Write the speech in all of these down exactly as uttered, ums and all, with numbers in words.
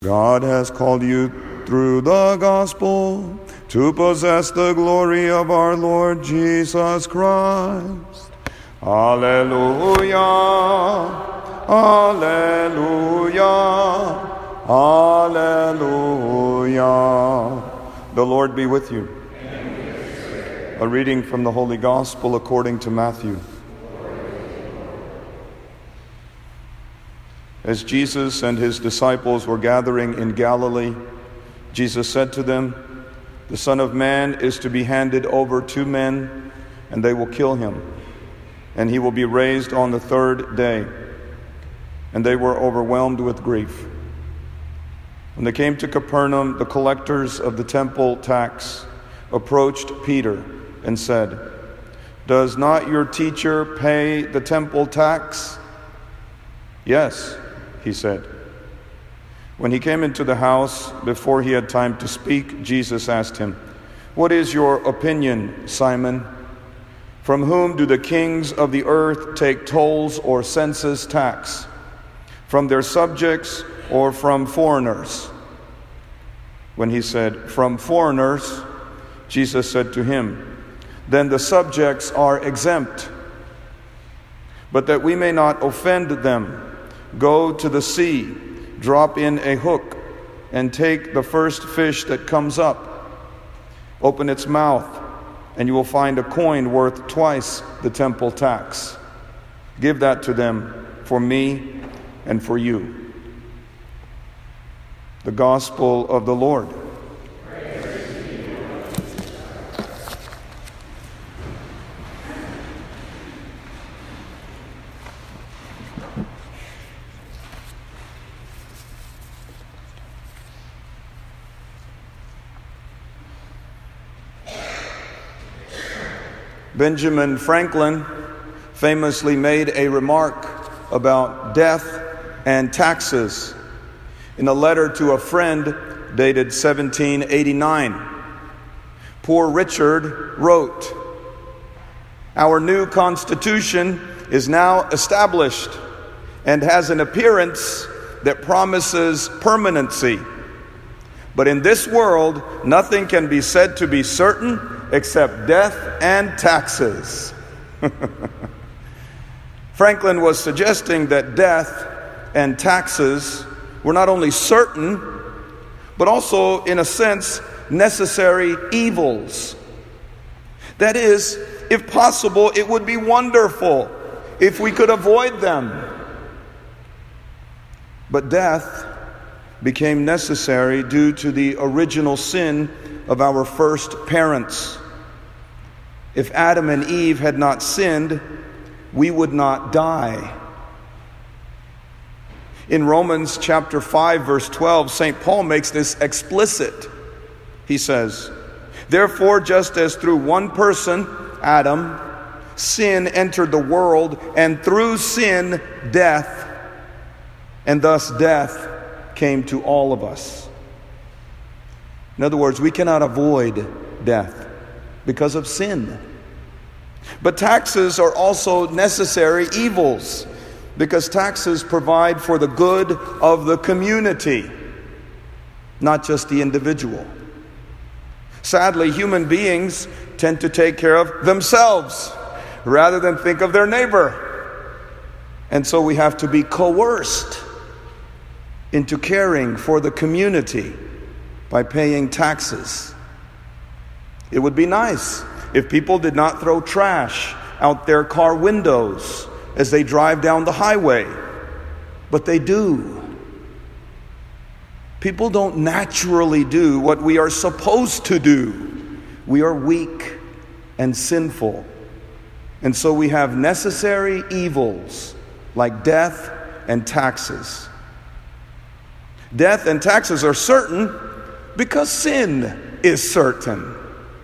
God has called you through the gospel to possess the glory of our Lord Jesus Christ. Alleluia, alleluia, alleluia. The Lord be with you. A reading from the Holy Gospel according to Matthew. As Jesus and his disciples were gathering in Galilee, Jesus said to them, "The Son of Man is to be handed over to men, and they will kill him, and he will be raised on the third day." And they were overwhelmed with grief. When they came to Capernaum, the collectors of the temple tax approached Peter and said, "Does not your teacher pay the temple tax?" "Yes," he said. When he came into the house, before he had time to speak, Jesus asked him, "What is your opinion, Simon? From whom do the kings of the earth take tolls or census tax? From their subjects or from foreigners?" When he said, "From foreigners," Jesus said to him, "Then the subjects are exempt. But that we may not offend them, go to the sea, drop in a hook, and take the first fish that comes up. Open its mouth, and you will find a coin worth twice the temple tax. Give that to them for me and for you." The Gospel of the Lord. Benjamin Franklin famously made a remark about death and taxes in a letter to a friend dated seventeen eighty-nine. Poor Richard wrote, "Our new Constitution is now established and has an appearance that promises permanency. But in this world, nothing can be said to be certain except death and taxes." Franklin was suggesting that death and taxes were not only certain, but also, in a sense, necessary evils. That is, if possible, it would be wonderful if we could avoid them. But death became necessary due to the original sin of our first parents. If Adam and Eve had not sinned, we would not die. In Romans chapter five, verse twelve, Saint Paul makes this explicit. He says, "Therefore, just as through one person, Adam, sin entered the world, and through sin, death, and thus death came to all of us." In other words, we cannot avoid death because of sin. But taxes are also necessary evils because taxes provide for the good of the community, not just the individual. Sadly, human beings tend to take care of themselves rather than think of their neighbor. And so we have to be coerced into caring for the community by paying taxes. It would be nice if people did not throw trash out their car windows as they drive down the highway, but they do. People don't naturally do what we are supposed to do. We are weak and sinful, and so we have necessary evils like death and taxes. Death and taxes are certain because sin is certain.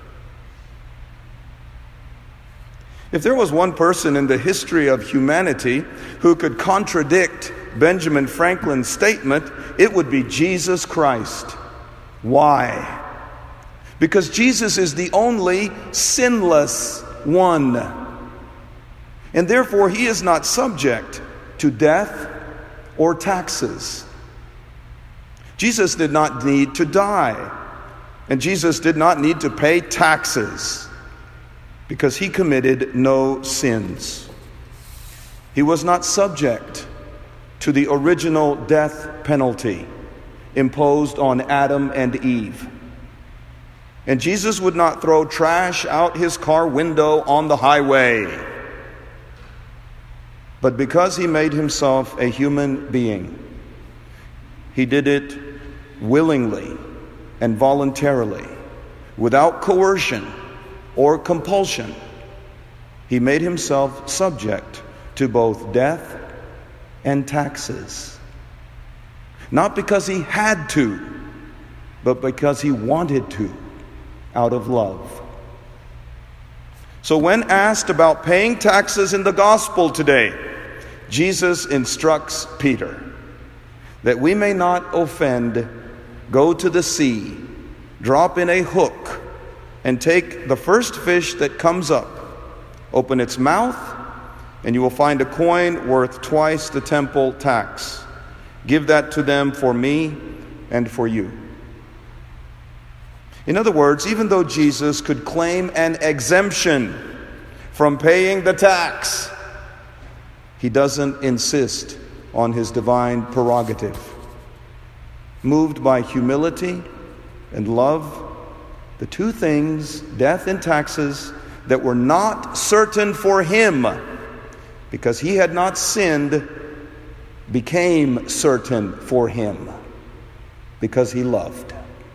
If there was one person in the history of humanity who could contradict Benjamin Franklin's statement, it would be Jesus Christ. Why? Because Jesus is the only sinless one. And therefore, he is not subject to death or taxes. Jesus did not need to die, and Jesus did not need to pay taxes because he committed no sins. He was not subject to the original death penalty imposed on Adam and Eve. And Jesus would not throw trash out his car window on the highway. But because he made himself a human being, he did it willingly and voluntarily, without coercion or compulsion. He made himself subject to both death and taxes. Not because he had to, but because he wanted to, out of love. So when asked about paying taxes in the gospel today, Jesus instructs Peter that we may not offend, go to the sea, drop in a hook, and take the first fish that comes up, open its mouth, and you will find a coin worth twice the temple tax. Give that to them for me and for you. In other words, even though Jesus could claim an exemption from paying the tax, he doesn't insist on his divine prerogative. Moved by humility and love, the two things, death and taxes, that were not certain for him because he had not sinned, became certain for him because he loved.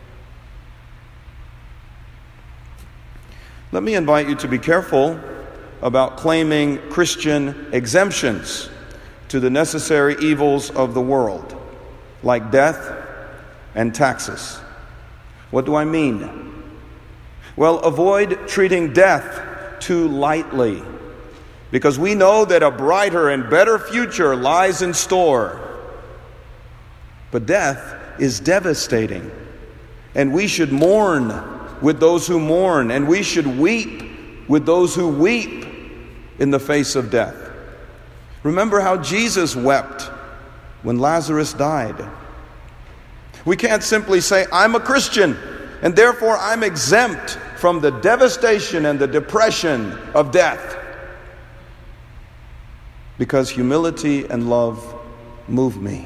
Let me invite you to be careful about claiming Christian exemptions to the necessary evils of the world, like death and taxes. What do I mean? Well, avoid treating death too lightly, because we know that a brighter and better future lies in store. But death is devastating, and we should mourn with those who mourn, and we should weep with those who weep in the face of death. Remember how Jesus wept when Lazarus died. We can't simply say, I'm a Christian, and therefore I'm exempt from the devastation and the depression of death. Because humility and love move me.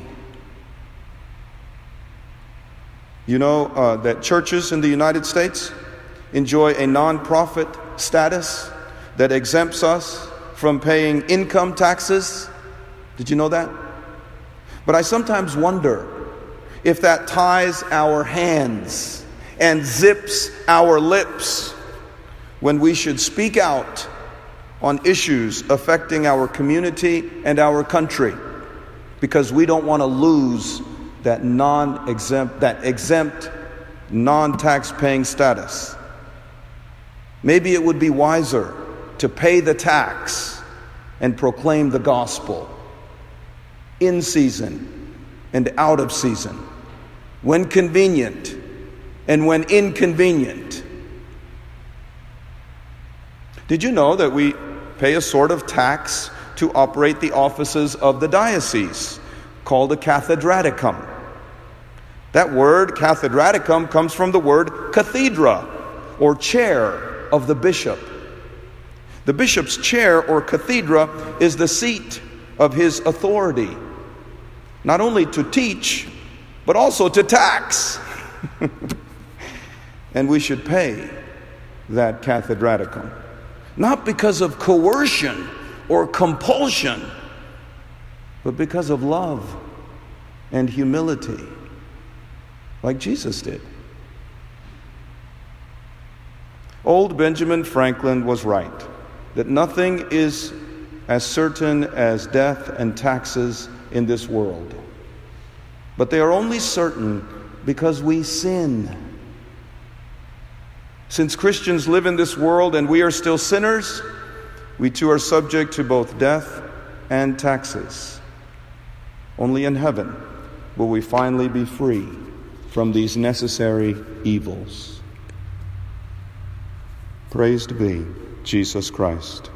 You know uh, that churches in the United States enjoy a non-profit status that exempts us from paying income taxes? Did you know that? But I sometimes wonder if that ties our hands and zips our lips when we should speak out on issues affecting our community and our country, because we don't want to lose that non-exempt, that exempt, non-tax-paying status. Maybe it would be wiser to pay the tax and proclaim the gospel in season and out of season, when convenient and when inconvenient. Did you know that we pay a sort of tax to operate the offices of the diocese, called a cathedraticum? That word, cathedraticum, comes from the word cathedra, or chair of the bishop. The bishop's chair, or cathedra, is the seat of his authority, not only to teach, but also to tax. And we should pay that cathedraticum, not because of coercion or compulsion, but because of love and humility, like Jesus did. Old Benjamin Franklin was right, that nothing is as certain as death and taxes in this world. But they are only certain because we sin. Since Christians live in this world and we are still sinners, we too are subject to both death and taxes. Only in heaven will we finally be free from these necessary evils. Praised be Jesus Christ.